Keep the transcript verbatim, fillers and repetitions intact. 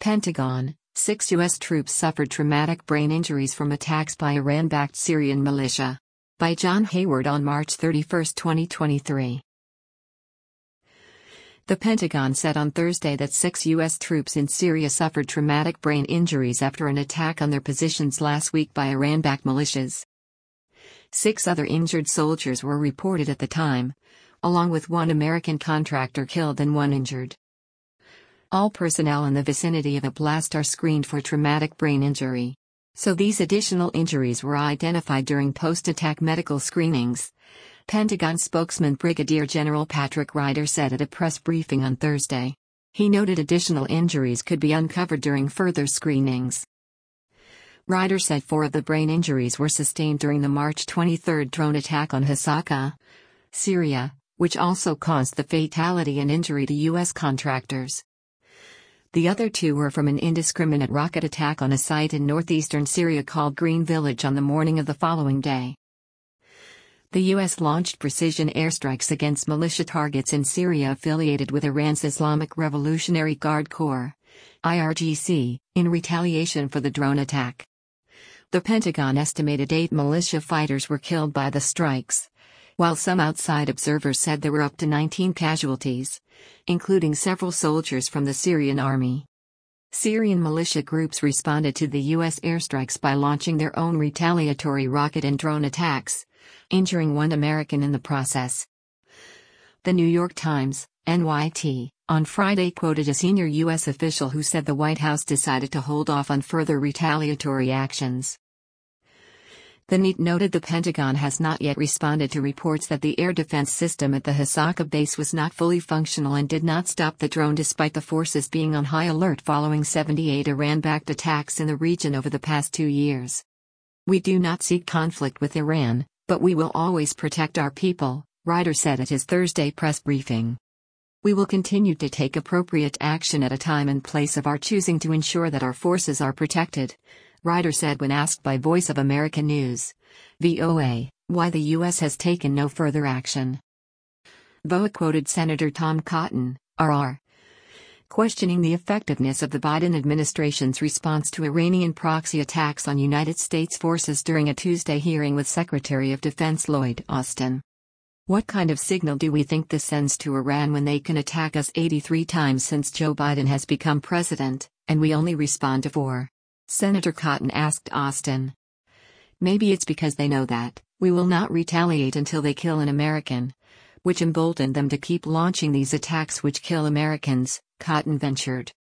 Pentagon: Six U S troops suffered traumatic brain injuries from attacks by Iran-backed Syrian militia. By John Hayward on March thirty-first, twenty twenty-three. The Pentagon said on Thursday that six U S troops in Syria suffered traumatic brain injuries after an attack on their positions last week by Iran-backed militias. Six other injured soldiers were reported at the time, along with one American contractor killed and one injured. All personnel in the vicinity of a blast are screened for traumatic brain injury. So these additional injuries were identified during post-attack medical screenings, Pentagon spokesman Brigadier General Patrick Ryder said at a press briefing on Thursday. He noted additional injuries could be uncovered during further screenings. Ryder said four of the brain injuries were sustained during the March twenty-third drone attack on Hasaka, Syria, which also caused the fatality and injury to U S contractors. The other two were from an indiscriminate rocket attack on a site in northeastern Syria called Green Village on the morning of the following day. The U S launched precision airstrikes against militia targets in Syria affiliated with Iran's Islamic Revolutionary Guard Corps, I R G C, in retaliation for the drone attack. The Pentagon estimated eight militia fighters were killed by the strikes, while some outside observers said there were up to nineteen casualties, including several soldiers from the Syrian army. Syrian militia groups responded to the U S airstrikes by launching their own retaliatory rocket and drone attacks, injuring one American in the process. The New York Times, N Y T, on Friday quoted a senior U S official who said the White House decided to hold off on further retaliatory actions. The N Y T noted the Pentagon has not yet responded to reports that the air defense system at the Hasaka base was not fully functional and did not stop the drone despite the forces being on high alert following seventy-eight Iran-backed attacks in the region over the past two years. We do not seek conflict with Iran, but we will always protect our people, Ryder said at his Thursday press briefing. We will continue to take appropriate action at a time and place of our choosing to ensure that our forces are protected, Ryder said when asked by Voice of America News, V O A, why the U S has taken no further action. V O A quoted Senator Tom Cotton, R R, questioning the effectiveness of the Biden administration's response to Iranian proxy attacks on United States forces during a Tuesday hearing with Secretary of Defense Lloyd Austin. What kind of signal do we think this sends to Iran when they can attack us eighty-three times since Joe Biden has become president, and we only respond to four? Senator Cotton asked Austin. Maybe it's because they know that we will not retaliate until they kill an American, which emboldened them to keep launching these attacks which kill Americans, Cotton ventured.